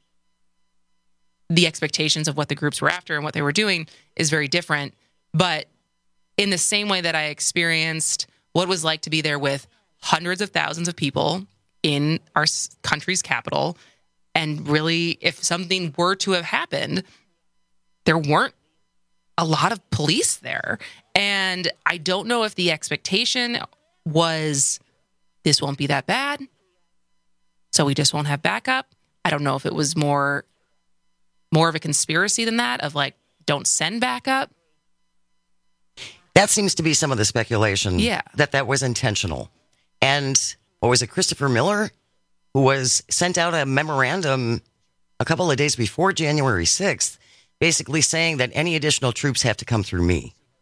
The expectations of what the groups were after and what they were doing is very different. But in the same way that I experienced what it was like to be there with hundreds of thousands of people in our country's capital, and really, if something were to have happened, there weren't a lot of police there. And I don't know if the expectation was, this won't be that bad, so we just won't have backup. I don't know if it was more of a conspiracy than that, of like, don't send backup. That seems to be some of the speculation. Yeah. That was intentional. And what was it, Christopher Miller, who was sent out a memorandum a couple of days before January 6th, basically saying that any additional troops have to come through me.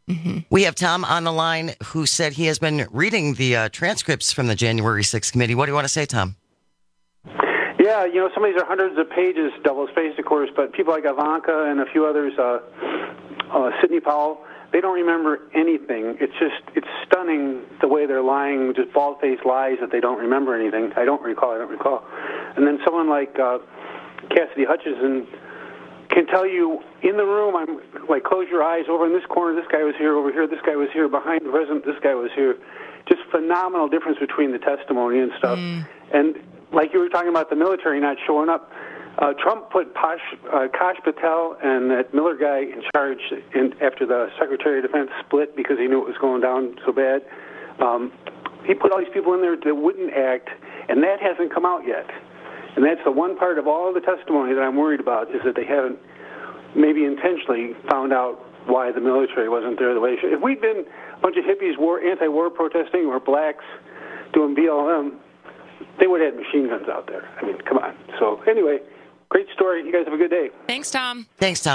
We have Tom on the line who said he has been reading the transcripts from the January 6th committee. What do you want to say, Tom? Yeah, some of these are hundreds of pages, double-spaced, of course, but people like Ivanka and a few others, Sidney Powell, they don't remember anything. It's stunning the way they're lying, just bald-faced lies that they don't remember anything. I don't recall. And then someone like Cassidy Hutchinson can tell you in the room, I'm like, close your eyes, over in this corner, this guy was here, over here, this guy was here, behind the president, this guy was here. Just phenomenal difference between the testimony and stuff. And like you were talking about the military not showing up, Trump put Kash Patel and that Miller guy in charge after the Secretary of Defense split because he knew it was going down so bad. He put all these people in there that wouldn't act, and that hasn't come out yet. And that's the one part of all the testimony that I'm worried about, is that they haven't maybe intentionally found out why the military wasn't there the way it should. If we'd been a bunch of hippies anti-war protesting or blacks doing BLM, they would have had machine guns out there. I mean, come on. So anyway, great story. You guys have a good day. Thanks, Tom.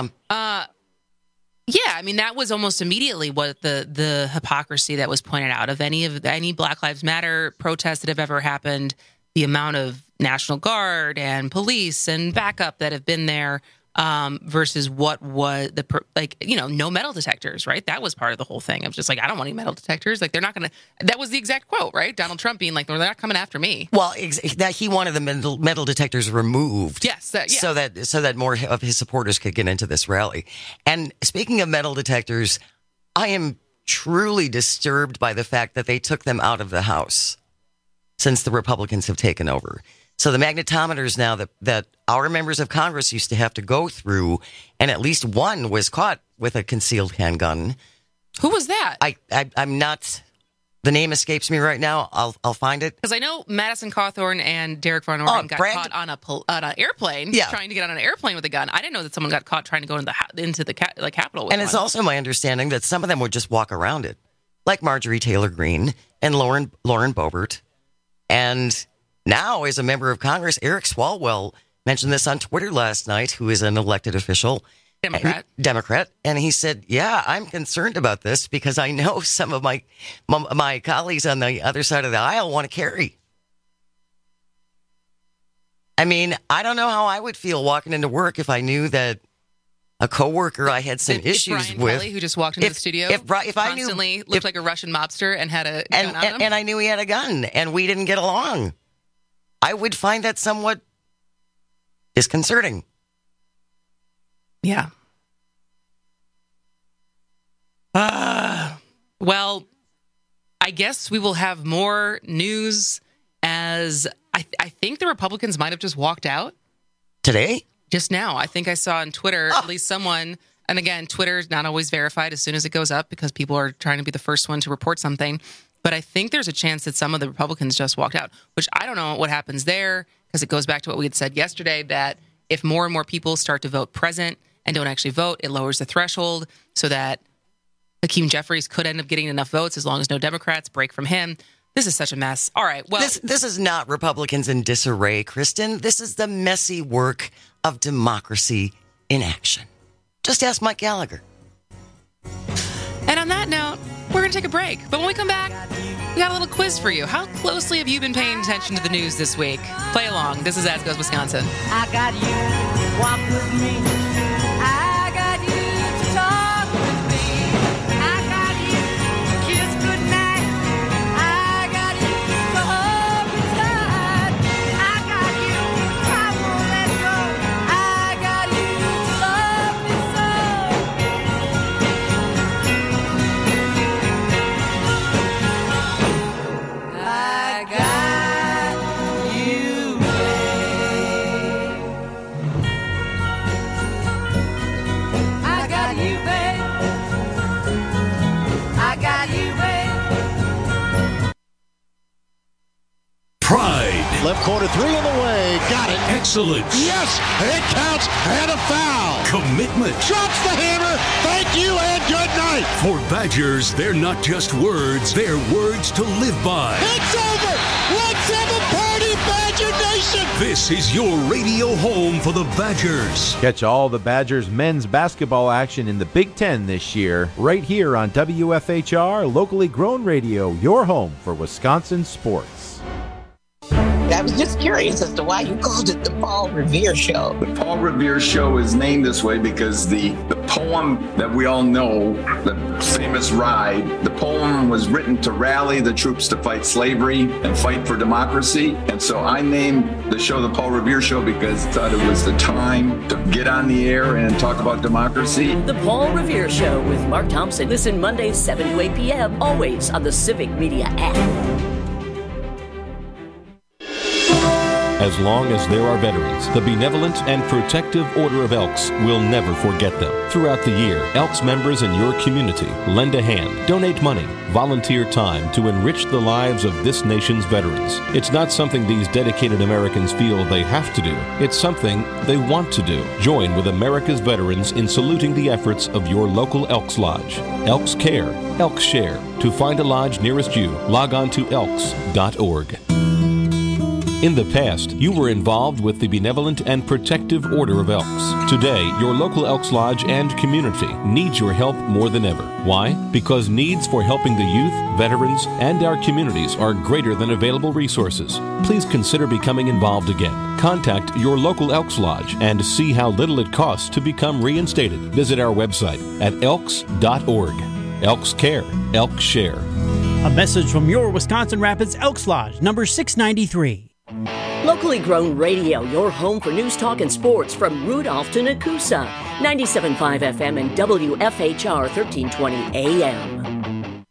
Yeah, I mean, that was almost immediately what the hypocrisy that was pointed out of any Black Lives Matter protests that have ever happened, the amount of National Guard and police and backup that have been there versus what was no metal detectors, right? That was part of the whole thing. I was just like, I don't want any metal detectors. Like, they're not going to, that was the exact quote, right? Donald Trump being like, they're not coming after me. Well, that he wanted the metal detectors removed. Yes. So that more of his supporters could get into this rally. And speaking of metal detectors, I am truly disturbed by the fact that they took them out of the House since the Republicans have taken over. So the magnetometers now that our members of Congress used to have to go through, and at least one was caught with a concealed handgun. Who was that? I'm not. The name escapes me right now. I'll find it. Because I know Madison Cawthorn and Derek Von Orden got caught on an airplane, trying to get on an airplane with a gun. I didn't know that someone got caught trying to go into the Capitol with one. And it's also my understanding that some of them would just walk around it, like Marjorie Taylor Greene and Lauren Boebert. And now, as a member of Congress, Eric Swalwell mentioned this on Twitter last night, who is an elected official. Democrat. And he said, yeah, I'm concerned about this because I know some of my colleagues on the other side of the aisle want to carry. I mean, I don't know how I would feel walking into work if I knew that a coworker I had some issues Brian with. Kelly, who just walked into the studio, if I constantly looked like a Russian mobster and had a gun on him. And I knew he had a gun and we didn't get along, I would find that somewhat disconcerting. Yeah. Well, I guess we will have more news as I think the Republicans might have just walked out. Today? Just now. I think I saw on Twitter, at least someone, and again, Twitter is not always verified as soon as it goes up because people are trying to be the first one to report something. But I think there's a chance that some of the Republicans just walked out, which I don't know what happens there because it goes back to what we had said yesterday, that if more and more people start to vote present and don't actually vote, it lowers the threshold so that Hakeem Jeffries could end up getting enough votes as long as no Democrats break from him. This is such a mess. All right, well... This is not Republicans in disarray, Kristen. This is the messy work of democracy in action. Just ask Mike Gallagher. And on that note, we're going to take a break. But when we come back, we got a little quiz for you. How closely have you been paying attention to the news this week? Play along. This is As Goes Wisconsin. I got you, walk with me. I got you to talk with me. I got you, kiss goodnight. I got you to hold me tight. I got you, I won't let go. I got you to love me so. I got you, I got you, babe. I got you, babe. Pride. Left corner, three on the way. Got it. Excellence. Yes, it counts. And a foul. Commitment. Drops the hammer. Thank you and good night. For Badgers, they're not just words. They're words to live by. It's over. Let's have a party, Badger Nation. Nation. This is your radio home for the Badgers. Catch all the Badgers men's basketball action in the Big Ten this year, right here on WFHR, locally grown radio, your home for Wisconsin sports. I was just curious as to why you called it the Paul Revere Show. The Paul Revere Show is named this way because the poem that we all know, the famous Ride, the poem was written to rally the troops to fight slavery and fight for democracy. And so I named the show the Paul Revere Show because I thought it was the time to get on the air and talk about democracy. The Paul Revere Show with Mark Thompson. Listen Mondays 7 to 8 p.m. always on the Civic Media app. As long as there are veterans, the Benevolent and Protective Order of Elks will never forget them. Throughout the year, Elks members in your community lend a hand, donate money, volunteer time to enrich the lives of this nation's veterans. It's not something these dedicated Americans feel they have to do. It's something they want to do. Join with America's veterans in saluting the efforts of your local Elks Lodge. Elks Care, Elks Share. To find a lodge nearest you, log on to elks.org. In the past, you were involved with the Benevolent and Protective Order of Elks. Today, your local Elks Lodge and community needs your help more than ever. Why? Because needs for helping the youth, veterans, and our communities are greater than available resources. Please consider becoming involved again. Contact your local Elks Lodge and see how little it costs to become reinstated. Visit our website at elks.org. Elks Care, Elks Share. A message from your Wisconsin Rapids Elks Lodge, number 693. Locally grown radio, your home for news, talk, and sports from Rudolph to Nakusa. 97.5 FM and WFHR 1320 AM.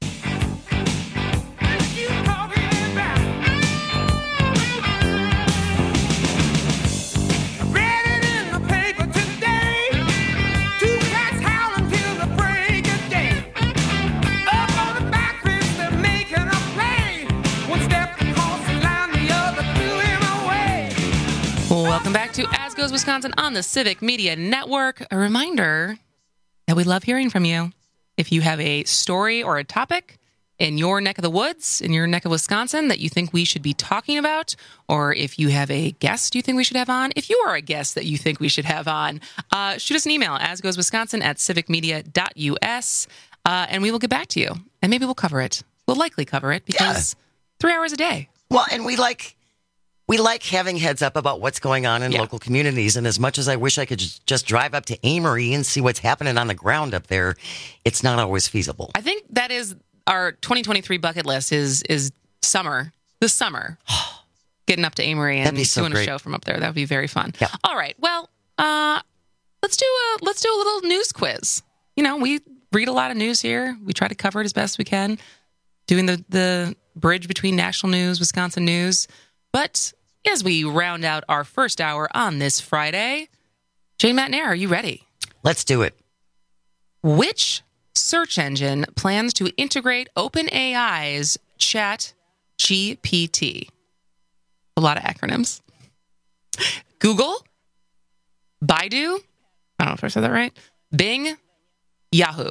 Welcome back to As Goes Wisconsin on the Civic Media Network. A reminder that we love hearing from you. If you have a story or a topic in your neck of the woods, in your neck of Wisconsin that you think we should be talking about, or if you have a guest you think we should have on, if you are a guest that you think we should have on, shoot us an email, asgoeswisconsin@civicmedia.us, and we will get back to you. And maybe we'll cover it. We'll likely cover it because 3 hours a day. Well, and we like having heads up about what's going on in local communities. And as much as I wish I could just drive up to Amory and see what's happening on the ground up there, it's not always feasible. I think that is our 2023 bucket list is summer, this summer, getting up to Amory and doing a show from up there. That would be very fun. Yeah. All right. Well, let's do a little news quiz. You know, we read a lot of news here. We try to cover it as best we can, doing the bridge between national news, Wisconsin news. But as we round out our first hour on this Friday, Jane Matnair, are you ready? Let's do it. Which search engine plans to integrate OpenAI's ChatGPT? A lot of acronyms. Google, Baidu, I don't know if I said that right, Bing, Yahoo.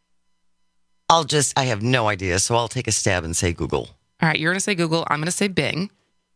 I have no idea, so I'll take a stab and say Google. All right, you're going to say Google. I'm going to say Bing.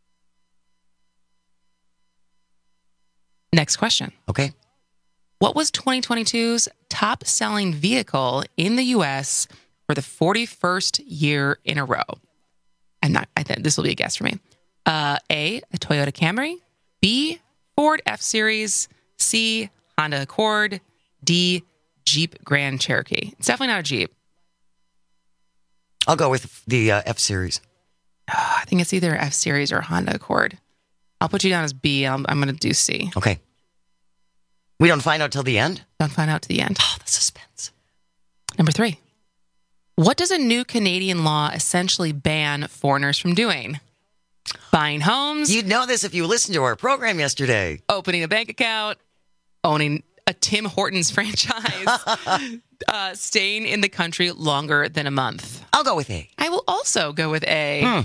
Next question. Okay. What was 2022's top-selling vehicle in the U.S. for the 41st year in a row? I think this will be a guess for me. A Toyota Camry. B, Ford F-Series. C, Honda Accord. D, Jeep Grand Cherokee. It's definitely not a Jeep. I'll go with the F-Series. I think it's either F-Series or Honda Accord. I'll put you down as B. I'm going to do C. Okay. We don't find out till the end? Don't find out to the end. Oh, the suspense. Number 3. What does a new Canadian law essentially ban foreigners from doing? Buying homes. You'd know this if you listened to our program yesterday. Opening a bank account. Owning a Tim Hortons franchise. Staying in the country longer than a month. I'll go with A. I will also go with A.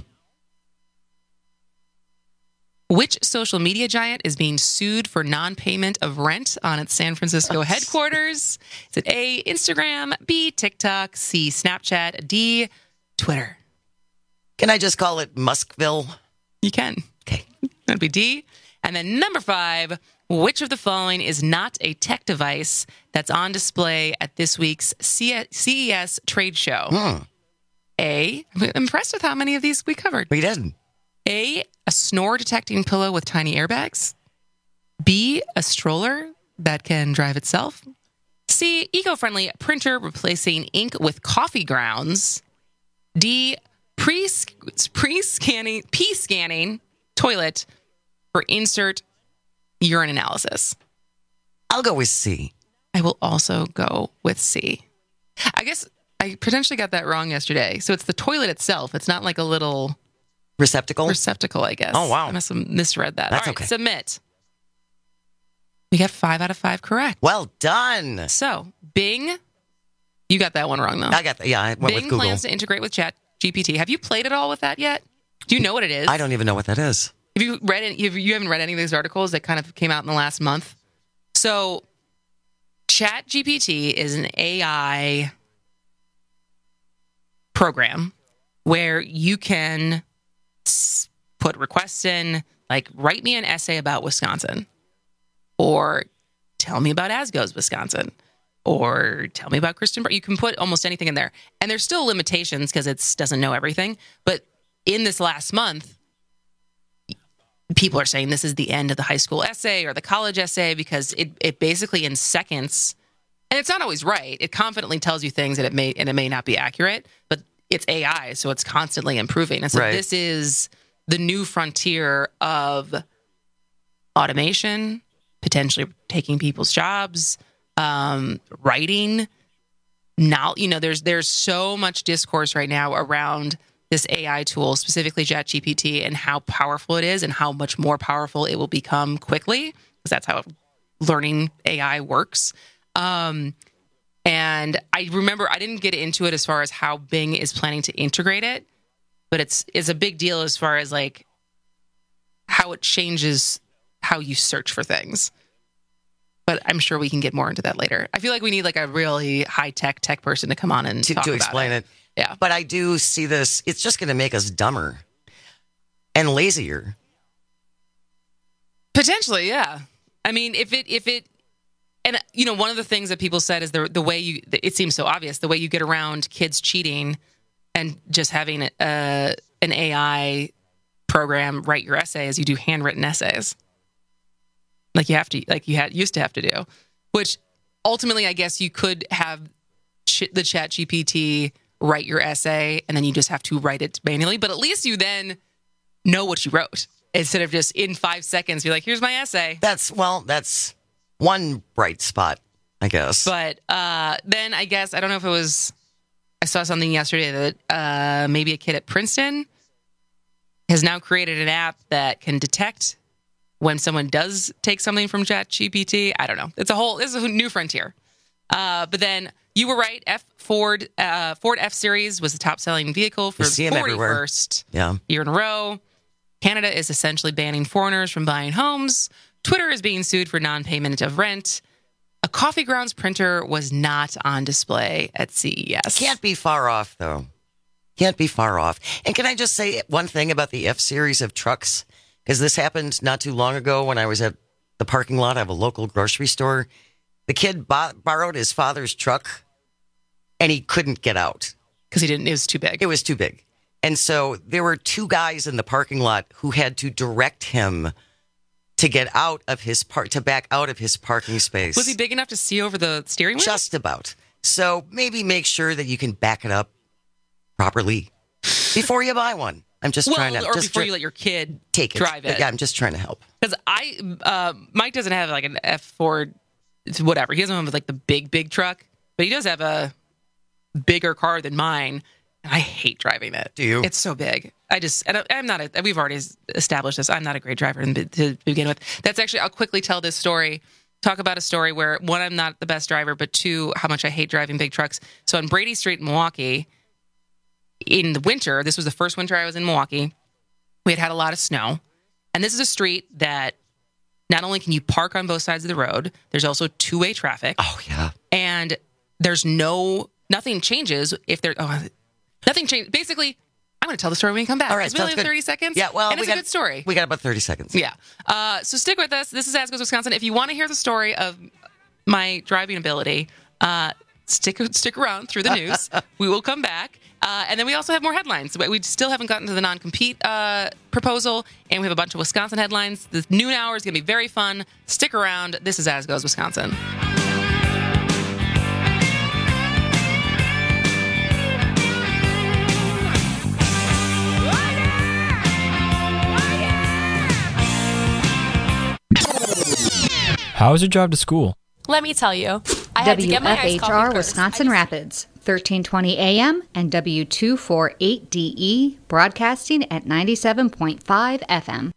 Which social media giant is being sued for non-payment of rent on its San Francisco headquarters? Is it A, Instagram, B, TikTok, C, Snapchat, D, Twitter? Can I just call it Muskville? You can. Okay. That'd be D. And then number 5, which of the following is not a tech device that's on display at this week's CES trade show? A, I'm impressed with how many of these we covered. We did. A snore detecting pillow with tiny airbags. B, a stroller that can drive itself. C, eco-friendly printer replacing ink with coffee grounds. D, pre-scanning toilet for insert urine analysis. I'll go with C. I will also go with C. I guess I potentially got that wrong yesterday. So it's the toilet itself. It's not like a little receptacle, I guess. Oh, wow. I must have misread that. That's all right, okay. Submit. We got 5 out of 5 correct. Well done. So, Bing, you got that one wrong, though. I got that. Yeah, I went Bing with Google. plans to integrate with ChatGPT. Have you played at all with that yet? Do you know what it is? I don't even know what that is. Have you read it? You haven't read any of these articles that kind of came out in the last month? So, ChatGPT is an AI program where you can put requests in, like, write me an essay about Wisconsin, or tell me about Asgo's Wisconsin, or tell me about Kristen. You can put almost anything in there. And there's still limitations because it doesn't know everything. But in this last month, people are saying this is the end of the high school essay or the college essay because it basically in seconds, and it's not always right. It confidently tells you things that it may not be accurate, but it's AI, so it's constantly improving. And so This is the new frontier of automation, potentially taking people's jobs, writing. Now, there's so much discourse right now around this AI tool, specifically ChatGPT, and how powerful it is and how much more powerful it will become quickly, because that's how learning AI works. And I remember I didn't get into it as far as how Bing is planning to integrate it, but it's a big deal as far as like how it changes how you search for things. But I'm sure we can get more into that later. I feel like we need like a really high-tech tech person to come on and talk to about explain it. Yeah. But I do see this. It's just going to make us dumber and lazier. Potentially, yeah. I mean, if it, and one of the things that people said is the way it seems so obvious, the way you get around kids cheating and just having an AI program write your essay is you do handwritten essays. Like used to have to do, which ultimately I guess you could have the ChatGPT write your essay and then you just have to write it manually. But at least you then know what you wrote instead of just in 5 seconds be like, here's my essay. That's one bright spot, I guess. But then I guess, I don't know if it was, I saw something yesterday that maybe a kid at Princeton has now created an app that can detect when someone does take something from ChatGPT. I don't know. This is a new frontier. But then you were right. Ford F-Series was the top-selling vehicle for the 41st year in a row. Canada is essentially banning foreigners from buying homes. Twitter is being sued for non-payment of rent. A coffee grounds printer was not on display at CES. Can't be far off, though. Can't be far off. And can I just say one thing about the F-Series of trucks? Because this happened not too long ago when I was at the parking lot of a local grocery store. The kid borrowed his father's truck, and he couldn't get out. Because it was too big. It was too big. And so there were 2 guys in the parking lot who had to direct him to get out of to back out of his parking space. Was he big enough to see over the steering wheel? Just about. So maybe make sure that you can back it up properly before you buy one. I'm just trying to... before you let your kid drive it. Yeah, I'm just trying to help. Because Mike doesn't have like an F4, whatever. He doesn't have like the big truck, but he does have a bigger car than mine. And I hate driving it. Do you? It's so big. I'm not, we've already established this. I'm not a great driver to begin with. That's actually, I'll quickly tell this story. Talk about a story where, 1, I'm not the best driver, but 2, how much I hate driving big trucks. So on Brady Street in Milwaukee, in the winter, this was the first winter I was in Milwaukee, we had a lot of snow. And this is a street that not only can you park on both sides of the road, there's also 2-way traffic. Oh, yeah. And there's nothing changes if there, nothing changes. Basically, I'm going to tell the story when we come back. All right, We only have sounds good. 30 seconds. Yeah, well, and it's a good story. We got about 30 seconds. Yeah. So stick with us. This is As Goes Wisconsin. If you want to hear the story of my driving ability, stick around through the news. We will come back. And then we also have more headlines. We still haven't gotten to the non-compete proposal, and we have a bunch of Wisconsin headlines. The noon hour is going to be very fun. Stick around. This is As Goes Wisconsin. How was your drive to school? Let me tell you. I had to get my iced coffee WFHR first. Wisconsin Rapids, 1320 AM and W248DE, broadcasting at 97.5 FM.